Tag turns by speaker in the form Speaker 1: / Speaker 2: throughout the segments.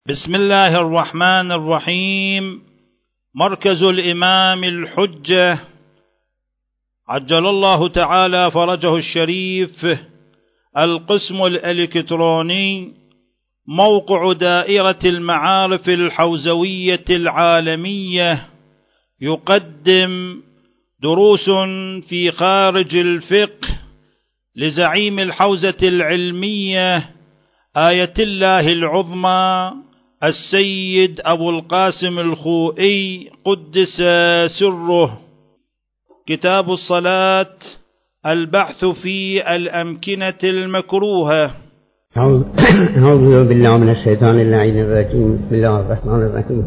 Speaker 1: بسم الله الرحمن الرحيم. مركز الإمام الحجة عجل الله تعالى فرجه الشريف، القسم الإلكتروني، موقع دائرة المعارف الحوزوية العالمية، يقدم دروس في خارج الفقه لزعيم الحوزة العلمية آية الله العظمى السيد أبو القاسم الخوئي قدس سره. كتاب الصلاة، البحث في الأمكنة المكروهة.
Speaker 2: أعوذ بالله من الشيطان اللعين الرجيم. بسم الله الرحمن الرحيم.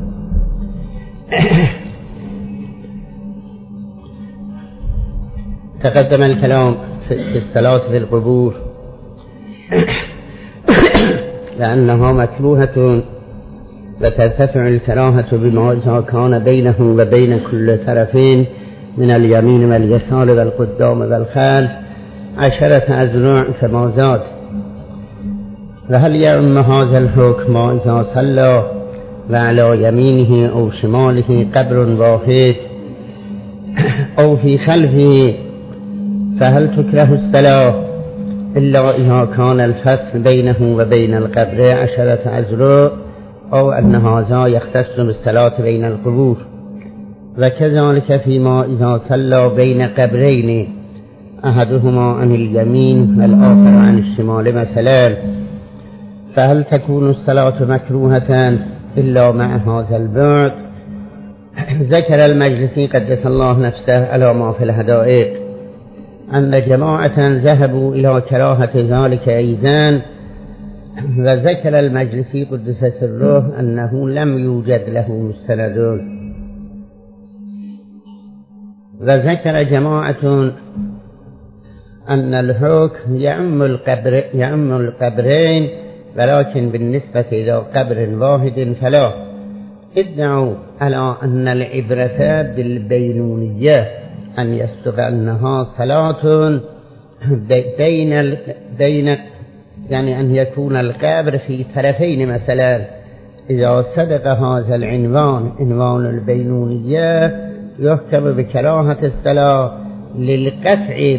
Speaker 2: تقدم الكلام في الصلاة في القبور لأنها مكروهة، وترتفع الكراهة بما إذا كان بينه وبين كل طرفين من اليمين واليسار والقدام والخلف 10 أذرع كما زاد. وهل يعم هذا الحكم إذا صلى وعلى يمينه أو شماله قبر واحد أو في خلفه، فهل تكره الصلاة إلا إذا كان الفصل بينه وبين القبر 10 أذرع، أو أن هذا يختص بالصلاة بين القبور؟ وكذلك فيما إذا صلى بين قبرين أحدهما عن اليمين والآخر عن الشمال مثلا، فهل تكون الصلاة مكروهة إلا مع هذا البعد؟ ذكر المجلسي قدس الله نفسه على ما في الهدائق أن جماعة ذهبوا إلى كراهة ذلك أيضا، وذكر المجلسي قدس سره أنه لم يوجد له مستند. وذكر جماعة أن الحكم يعم القبرين، ولكن بالنسبة إلى قبر واحد فلا. ادعوا على أن العبرة بالبينونية، أن يصدق أنها صلاة بين يعني أن يكون القبر في طرفين مثلا. إذا صدق هذا العنوان، عنوان البينونية، يحكم بكراهة الصلاة للقطع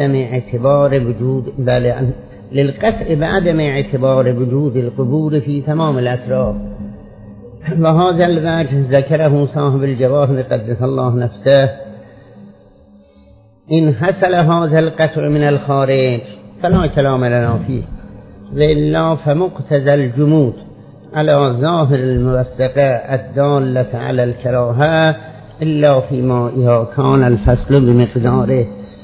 Speaker 2: بعدم اعتبار وجود القبور في تمام الأطراف. وهذا الوجه ذكره صاحب الجواهر قدس الله نفسه. إن حصل هذا القطع من الخارج فلا كلام لنا فيه، وإلا فمقتضى الجمود على ظاهر الموثقة الدالة على الكراهة، إلا فيما إذا كان الفصل بمقداره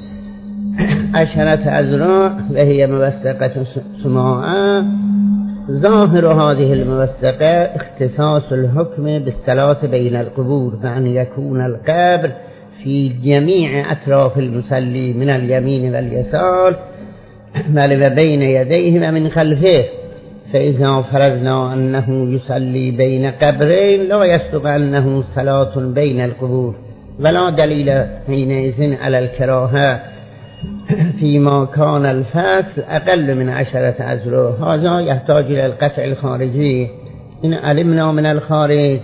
Speaker 2: 10 أذرع وهي موثقة سماعة. ظاهر هذه الموثقة اختصاص الحكم بالصلاة بين القبور، بأن يكون القبر في جميع أطراف المصلي من اليمين واليسار، بل وبين يديه ومن خلفه. فإذا فرضنا أنه يصلي بين قبرين لا يصدق أنه صلاة بين القبور، ولا دليل حينئذ على الكراهة فيما كان الفصل أقل من 10 أذرع. هذا يحتاج إلى القطع الخارجي. إن علمنا من الخارج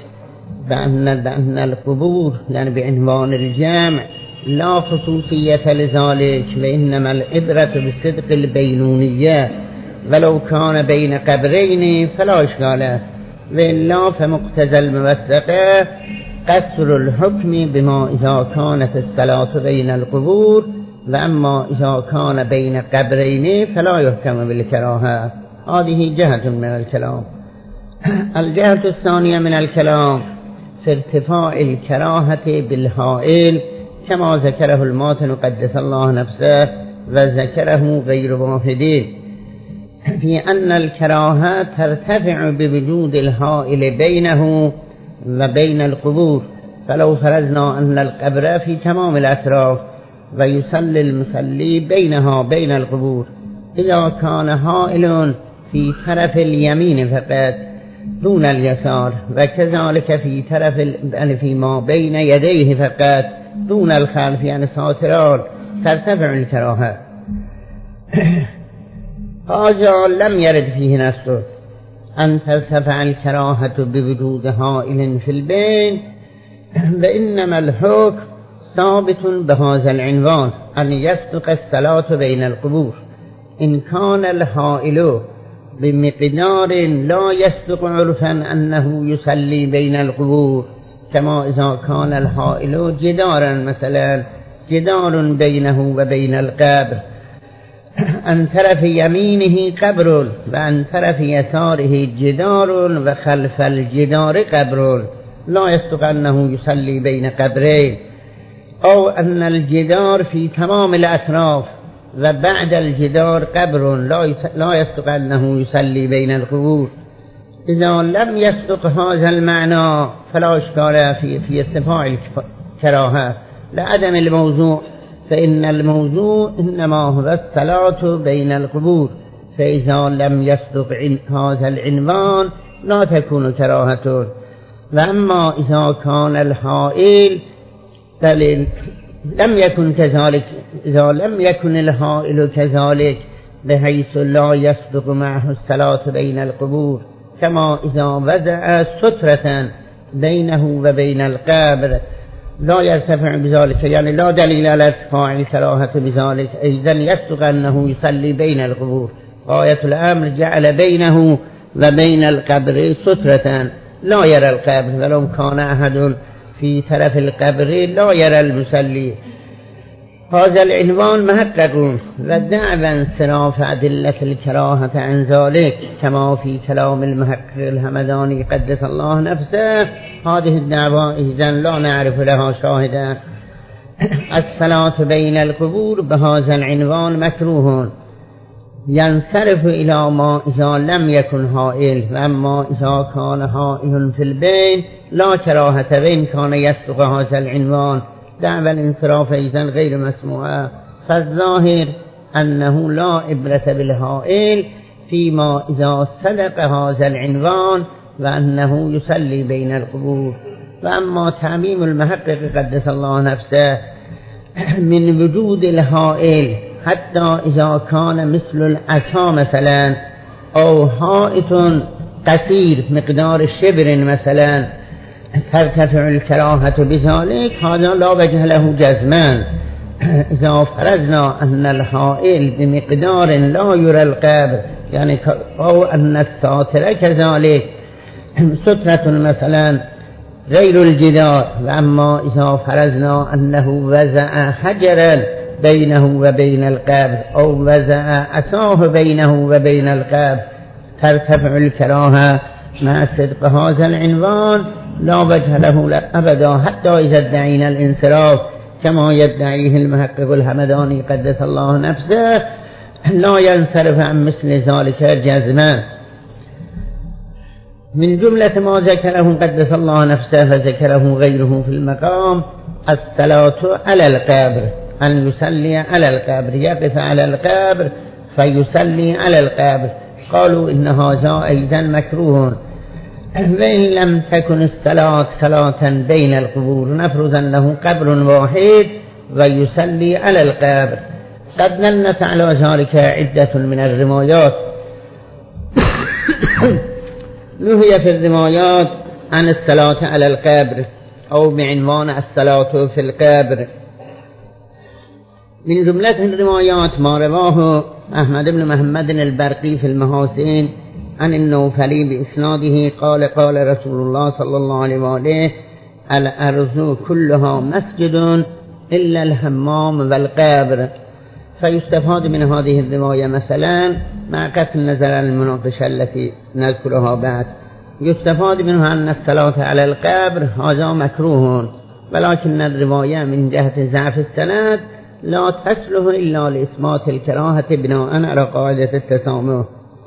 Speaker 2: بأن القبور يعني بعنوان الجمع لا خصوصية لذلك، وإنما العبرة بصدق البينونية، ولو كان بين قبرين فلا إشكال، وإلا فمقتضى الموثقة قصر الحكم بما إذا كانت الصلاة بين القبور، وأما إذا كان بين قبرين فلا يحكم بالكراهة. هذه جهة من الكلام. الجهة الثانية من الكلام في ارتفاع الكراهة بالهائل، كما ذكره الماتن قدس الله نفسه وذكره غير واحدين، في أن الكراهة ترتفع بوجود الهائل بينه وبين القبور. فلو فرضنا أن القبر في تمام الأطراف ويصلي المصلي بينها بين القبور، إذا كان هائل في طرف اليمين فقط دون اليسار، وكذلك في طرف فيما بين يديه فقط دون الخلف يعني ساتران، ترتفع الكراهة. هذا لم يرد فيه نص، أن ترتفع الكراهة بوجود هائل في البين، فإنما الحكم ثابت بهذا العنوان أن يصدق الصلاة بين القبور. إن كان الهائل بمقدار لا يصدق عرفا أنه يصلي بين القبور، كما إذا كان الهائل جدارا، مثلا جدار بينه وبين القبر، عن طرف يمينه قبر وعن طرف يساره جدار وخلف الجدار قبر، لا يصدق أنه يصلي بين قبرين، أو أن الجدار في تمام الأطراف وبعد الجدار قبر، لا يصدق أنه يصلي بين القبور. إذا لم يصدق هذا المعنى فلا إشكال في ارتفاع الكراهة لعدم الموضوع، فإن الموضوع إنما هو الصلاة بين القبور، فإذا لم يصدق هذا العنوان لا تكون كراهة. وأما إذا كان الهائل لم يكن كذلك، إذا لم يكن الهائل كذلك بحيث لا يصدق معه الصلاة بين القبور، كما إذا وضع سترة بينه وبين القبر لا يرتفع بذلك، يعني لا دليل على ارتفاع الكراهة بذلك، إذن يصدق أنه يصلي بين القبور. غاية الأمر جعل بينه وبين القبر سترة لا يرى القبر، ولو كان أحد في طرف القبر لا يرى المصلي. هذا العنوان محقق، ودعوى انصراف أدلة الكراهة عن ذلك كما في كلام المحقق الهمداني قدس الله نفسه. هذه الدعوى إذن لا نعرف لها شاهدا. الصلاة بين القبور بهذا العنوان مكروه، ينصرف إلى ما إذا لم يكن هائل، وأما إذا كان هائل في البين لا كراهة، وإن كان يصدق هذا العنوان دعوى الانصراف إذن غير مسموعة. فالظاهر أنه لا عبرة بالهائل فيما إذا صدق هذا العنوان وأنه يصلي بين القبور. وأما تعميم المحقق قدس الله نفسه من وجود الهائل حتى إذا كان مثل العصا مثلا، أو حائط قصير مقدار شبر مثلا، ترتفع الكراهة بذلك، هذا لا وجه له جزمان. إذا فرضنا أن الحائل بمقدار لا يرى القبر، يعني أو أن الساتر كذلك سترة مثلا غير الجدار، وأما إذا فرضنا أنه وزع حجرا بينه وبين القبر أو وزع عصاه بينه وبين القبر، ترتفع الكراهة مع صدق هذا العنوان، لا وجه له أبدا، حتى إذا ادعينا الانصراف كما يدعيه المحقق الهمداني قدس الله نفسه، لا ينصرف عن مثل ذلك جزما. من جملة ما ذكره قدس الله نفسه فذكره غيره في المقام الصلاة على القبر، أن يصلي على القبر، يقف على القبر فيصلي على القبر. قالوا إن هذا أيضا مكروه، وإن لم تكن الصلاة صلاة بين القبور، نفرض أنه قبر واحد ويصلي على القبر. قد دلت على ذلك عدة من الروايات. نهي في الروايات عن الصلاة على القبر أو بعنوان الصلاة في القبر. من جملة الروايات ما رواه أحمد بن محمد البرقي في المحاسن عن النوفلي بإسناده قال قال رسول الله صلى الله عليه وآله: الأرض كلها مسجد إلا الحمام والقبر. فيستفاد من هذه الرواية مثلا مع قطع النظر عن المناقشة التي نذكرها بعد، يستفاد منها أن الصلاة على القبر هذا مكروه، ولكن الرواية من جهة ضعف السند لا تصلح إلا لإثبات الكراهة بناء على قاعدة التسامح.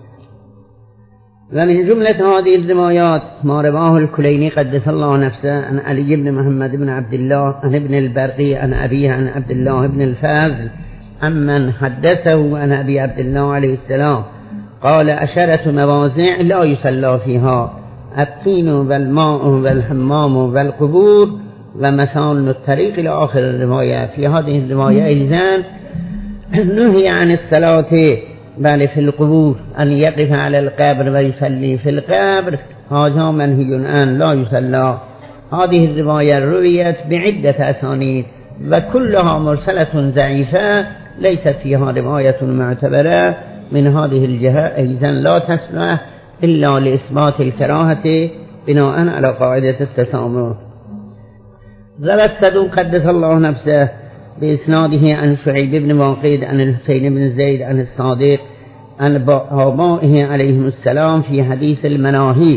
Speaker 2: ومن جملة هذه الروايات ما رواه الكليني قدس الله نفسه عن علي بن محمد بن عبد الله عن ابن البرقي عن أبيه عن عبد الله بن الفازل عمن حدثه عن أبي عبد الله عليه السلام قال: 10 مواضع لا يصلى فيها: الطين والماء والحمام والقبور ومسان الطريق إلى آخر الرواية. في هذه الرواية أيضا نهي عن الصلاة بل في القبور أن يقف على القبر ويصلي في القبر هذا منهي عنه لا يصلى. هذه الرواية رويت بعدة أسانيد وكلها مرسلة ضعيفة ليست فيها رواية معتبرة. من هذه الجهة إذن لا تصلح إلا لإثبات الكراهة بناء على قاعدة التسامح. روى الصدوق قدس الله نفسه بإسناده عن شعيب بن واقد عن الحسين بن زيد عن الصادق عن آبائه عليهم السلام في حديث المناهي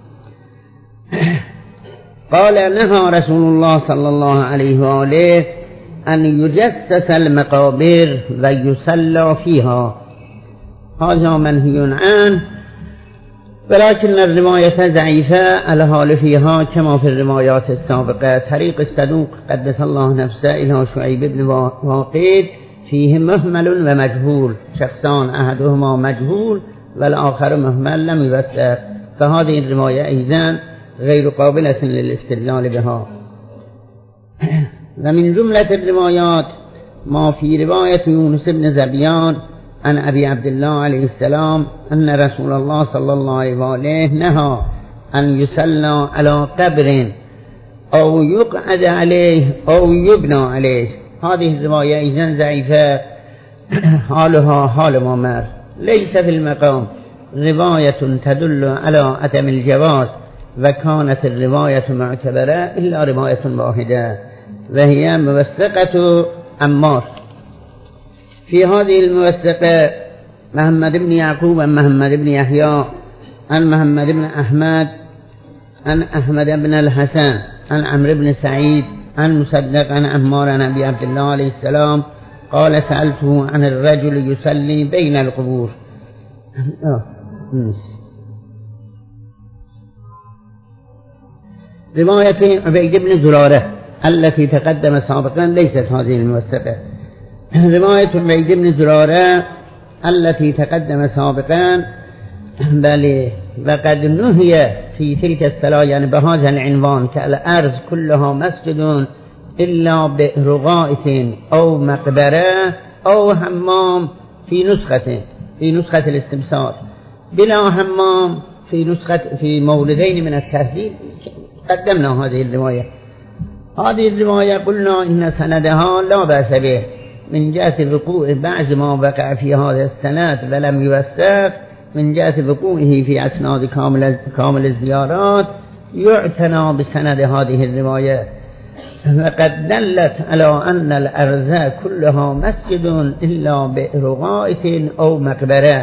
Speaker 2: قال نهى رسول الله صلى الله عليه وآله أن يجسس المقابر ويصلى فيها. هذا منهي عنه ولكن الرواية ضعيفة الحال فيها كما في الروايات السابقة. طريق الصدوق قدس الله نفسه إلى شعيب بن واقد فيه مهمل ومجهول، شخصان أحدهما مجهول والآخر مهمل لم يوثق، فهذه الرواية أيضا غير قابلة للاستدلال بها. ومن جملة الروايات ما في رواية يونس بن زبيان عن أبي عبد الله عليه السلام أن رسول الله صلى الله عليه وآله نهى أن يصلى على قبر أو يقعد عليه أو يبنى عليه. هذه الرواية إذن ضعيفة حالها حال ما مر. ليس في المقام رواية تدل على عدم الجواز وكانت الرواية معتبرة إلا رواية واحدة وهي موثقة عمار. في هذه الموثقة محمد بن يعقوب عن محمد بن يحيى عن محمد بن أحمد عن أحمد بن الحسن عن عمرو بن سعيد عن مصدق عن عمار عن أبي عبد الله عليه السلام قال سألته عن الرجل يصلي بين القبور. رواية عبيد بن زرارة التي تقدم سابقا ليست هذه الموثقة. رواية عبيد بن زرارة التي تقدم سابقا بل وقد نهي في تلك الصلاة يعني بهذا العنوان كالأرض كلها مسجد إلا بئر غائط أو مقبرة أو حمام في نسخة الاستبصار بلا حمام في موردين من التهذيب. قدمنا هذه الرواية. هذه الرواية قلنا إن سندها لا بأس به من جهة وقوع بعض ما وقع في هذا السند ولم يوثق من جهة وقوعه في أسناد كامل الزيارات يعتنى بسند هذه الرواية. وقد دلت على أن الأرض كلها مسجد إلا بئر غائط أو مقبرة.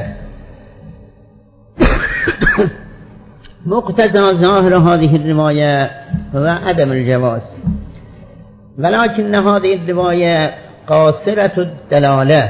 Speaker 2: مقتضى ظاهر هذه الرواية هو عدم الجواز، ولكن هذه الرواية قاصرة الدلالة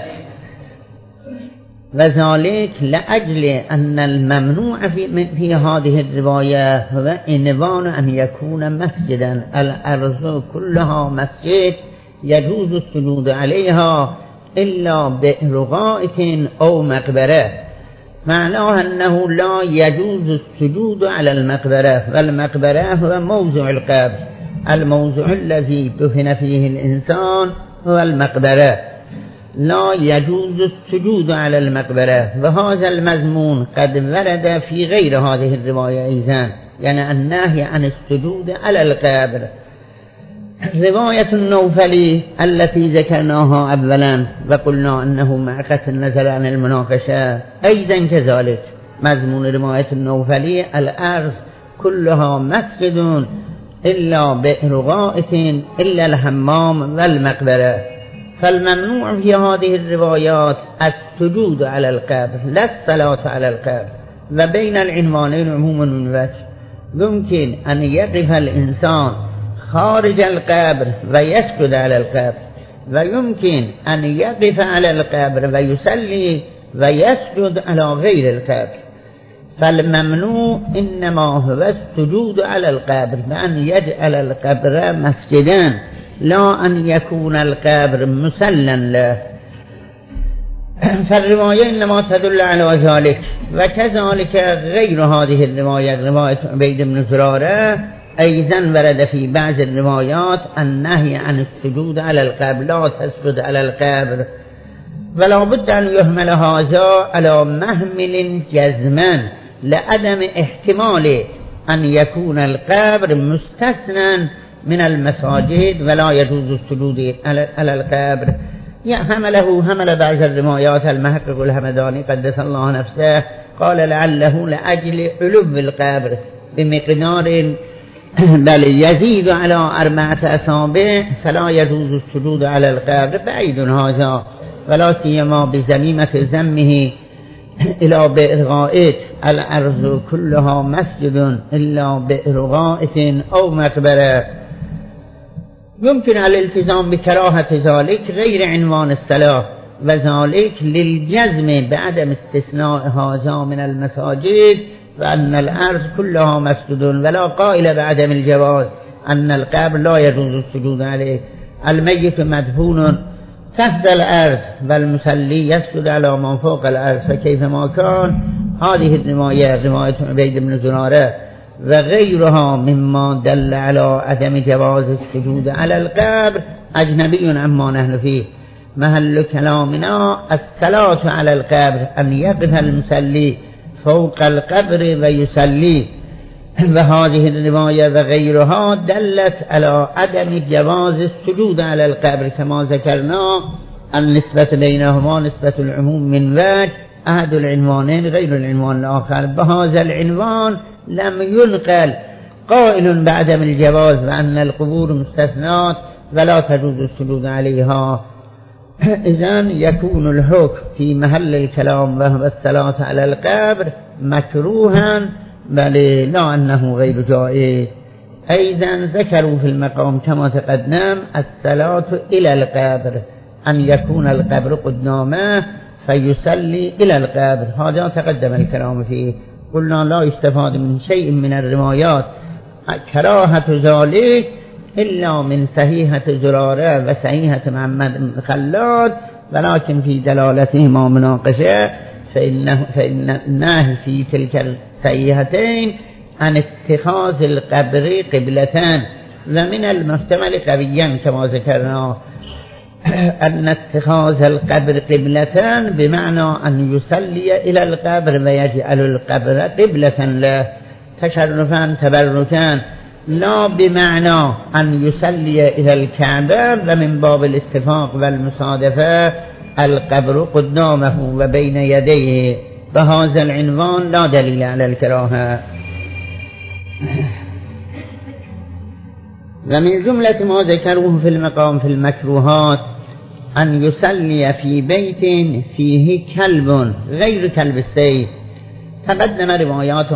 Speaker 2: وذلك لأجل أن الممنوع في هذه الرواية هو عنوان أن يكون مسجدا. الأرض كلها مسجد يجوز السجود عليها إلا بئر غائط أو مقبرة، معناه أنه لا يجوز السجود على المقبرة، والمقبرة هو موضع القبر، الموضع الذي دفن فيه الإنسان هو المقبرة، لا يجوز السجود على المقبرة. وهذا المضمون قد ورد في غير هذه الرواية أيضا، يعني النهي عن السجود على القبر. رواية النوفلي التي ذكرناها أولا وقلنا أنه معقد نزل عن المناقشة أيضا كذلك. مضمون رواية النوفلي الأرض كلها مسجد إلا بئر غائط إلا الحمام والمقبرة. فالممنوع في هذه الروايات السجود على القبر لا الصلاة على القبر. وبين العنوانين عموما من وجه يمكن أن يقف الإنسان خارج القبر ويسجد على القبر، ويمكن أن يقف على القبر ويصلي ويسجد على غير القبر. فالممنوع إنما هو السجود على القبر بأن يجعل القبر مسجدا، لا أن يكون القبر مسلا له. فالرواية إنما تدل على ذلك. وكذلك غير هذه الرواية رواية عبيد بن زرارة أيضا ورد في بعض الروايات النهي عن السجود على القبر، لا تسجد على القبر. ولا بد أن يهمل هذا على محمل جزما لعدم احتمال أن يكون القبر مستثنى من المساجد ولا يجوز السجود على القبر. حمل بعض الروايات المحقق الهمداني قدس الله نفسه قال لعله لأجل علو القبر بمقدار بل يزيد على 4 أصابع فلا يجوز السجود على القبر. بعيد هذا ولا سيما بزميمة ذمه إلى بئر غائط الأرض كلها مسجد إلا بئر غائط أو مقبرة. يمكن الالتزام بكراهة ذلك غير عنوان الصلاة، وذلك للجزم بعدم استثناء هذا من المساجد وأن الأرض كلها مسجد، ولا قائل بعدم الجواز أن القبر لا يجوز السجود عليه. الميت مدفون تحت الأرض والمصلي يسجد على من فوق الأرض فكيفما كان. هذه الرواية رواية عبيد بن زرارة وغيرها مما دل على عدم جواز السجود على القبر أجنبي عما نحن فيه. محل كلامنا الصلاة على القبر، أن يقف المصلي فوق القبر ويصلي. وهذه الرواية وغيرها دلت على عدم جواز السجود على القبر كما ذكرنا. النسبة بينهما نسبة العموم من وجه، أحد العنوانين غير العنوان الآخر. بهذا العنوان لم ينقل قائل بعدم الجواز وأن القبور مستثنات ولا تجوز السجود عليها. إذن يكون الحكم في محل الكلام وهو الصلاة على القبر مكروها بل لا أنه غير جائز. أيضا ذكروا في المقام كما تقدم الصلاة إلى القبر، أن يكون القبر قدامه فيصلي إلى القبر. هذا تقدم الكلام فيه. قلنا لا يستفاد من شيء من الروايات كراهة ذلك إلا من صحيحة زرارة وصحيحة محمد بن خلاد، ولكن في دلالتهما مناقشة، فإن النهي في تلك الصحيحتين عن اتخاذ القبر قبلتان، ومن المحتمل قويا كما ذكرنا أن اتخاذ القبر قبلتان بمعنى أن يصلي إلى القبر ويجعل القبر قبلة له تشرفا تبركا، لا بمعنى أن يصلي إلى الكعبة. ومن باب الاتفاق والمصادفة القبر قدامه وبين يديه. بهذا العنوان لا دليل على الكراهة. ومن جملة ما ذكروه في المقام في المكروهات أن يصلي في بيت فيه كلب غير كلب السيد. تقدم روايات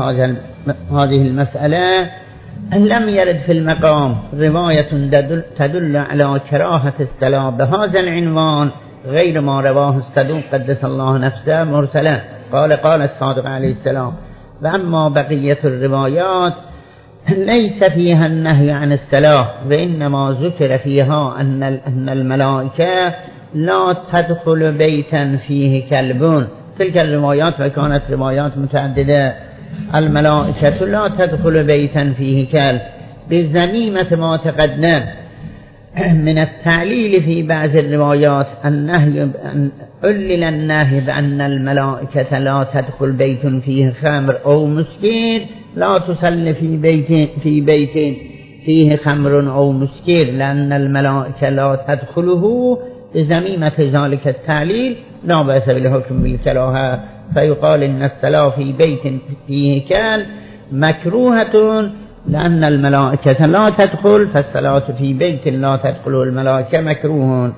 Speaker 2: هذه المسألة. لم يرد في المقام رواية تدل على كراهة الصلاة بهذا العنوان غير ما رواه الصدوق قدس الله نفسه مرسلا قال الصادق عليه السلام. وأما بقية الروايات ليس فيها النهي عن الصلاة، وإنما ذكر فيها أن الملائكة لا تدخل بيتا فيه كلب. تلك الروايات وكانت روايات متعددة. الملائكة لا تدخل بيتا فيه كلب بزميمة ما تقدم من التعليل في بعض الروايات. النهي علل النهي بأن الملائكة لا تدخل بيت فيه خمر أو مسكر، لا تصلي في بيت فيه خمر أو مسكر، لأن الملائكة لا تدخله. بزميمة ذلك التعليل لا بأس بالحكم بالكراهة، فيقال إن الصلاة في بيت فيه كلب مكروهة لأن الملائكة لا تدخل، فالصلاة في بيت لا تدخل الملائكة مكروه.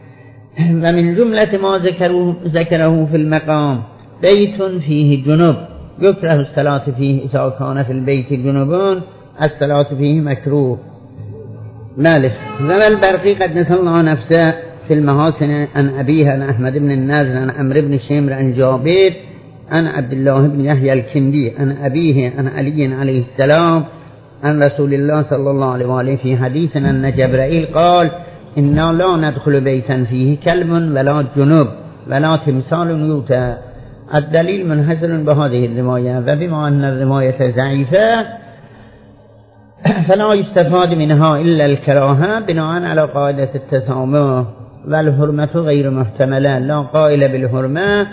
Speaker 2: ومن جملة ما ذكره في المقام بيت فيه جنب يكره الصلاة فيه إذا كان في البيت جنوب، الصلاة فيه مكروه. مالك ذا البرقي قدس الله نفسه في المحاسن عن أبيه عن أحمد بن النازل عن عمرو بن شمر عن جابر عن عبد الله بن يحيى الكندي عن أبيه عن علي عليه السلام عن رسول الله صلى الله عليه وآله في حديث أن جبرائيل قال إنا لا ندخل بيتا فيه كلب ولا جنوب ولا تمثال يوتى. الدليل منحصر بهذه الرواية، وبما أن الرواية ضعيفة فلا يستفاد منها إلا الكراهة بناء على قاعدة التسامح. والحرمة غير محتملة لا قائل بالحرمة.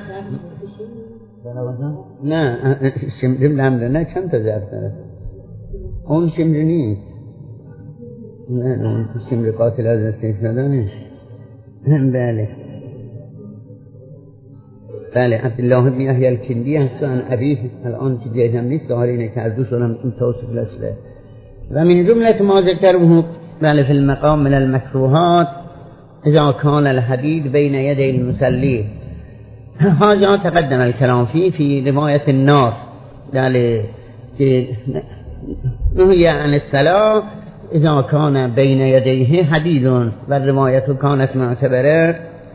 Speaker 2: نه شمری نمره نه چند تا ظرف داره اون شمری نیست نه اون شمری قاتل از استیش ندانه. بله عبدالله بن یحیی الکندی هستن ابیه الان که جایدم نیست ظاهر اینه که از دوشون هم این توصیف لسله. و من جملة ما ذكره بله في المقام من المكروهات إذا كان الحديد بين يدي المصلي. هذا تقدم الكلام فيه في رواية النار بله نهي عن الصلاة إذا كان بين يديه حديد والرواية كانت معتبرة.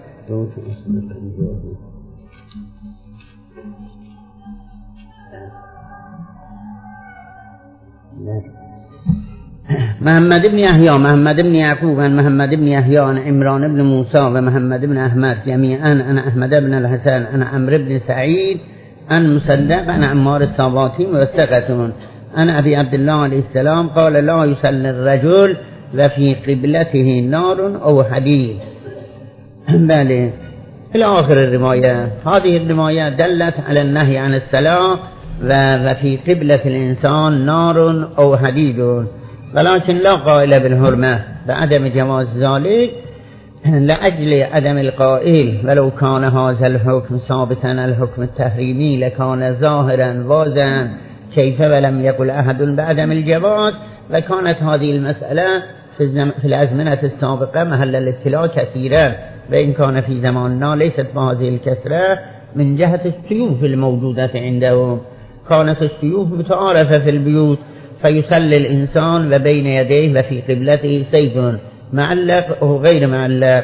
Speaker 2: محمد بن يحيى محمد بن يعقوب عن محمد بن يحيى عن عمران بن موسى ومحمد بن أحمد جميعا عن أحمد بن الحسن عن عمرو بن سعيد عن مصدق عن عمار الصاباتي وثقة عن أبي عبد الله عليه السلام قال لا يصلي الرجل وفي قبلته نار أو حديد. بله إلى آخر الرواية. هذه الرواية دلت على النهي عن الصلاة وفي قبلة الإنسان نار أو حديد ولكن لا قائل بالحرمة بعدم جواز ذلك لأجل عدم القائل ولو كان هذا الحكم ثابتا الحكم التحريمي لكان ظاهرا واضحا كيف ولم يقل أحد بعدم الجواز. وكانت هذه المسألة في الأزمنة السابقة محل الاطلاع كثيرا وإن كان في زماننا ليست بهذه الكثرة من جهة السيوف الموجودة عندهم. كانت السيوف متعارفة في البيوت فيصلي الإنسان وبين يديه وفي قبلته سيف معلق أو غير معلق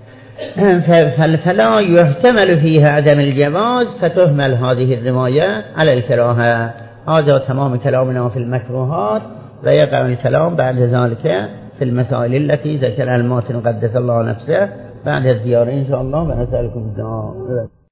Speaker 2: فلا يحتمل فيها عدم الجواز فتهمل هذه الرواية على الكراهة. هذا تمام كلامنا في المكروهات ويقع الكلام بعد ذلك في المسائل التي ذكرها الماتن قدس الله نفسه بعد الزيارة إن شاء الله ونسألكم الدعاء.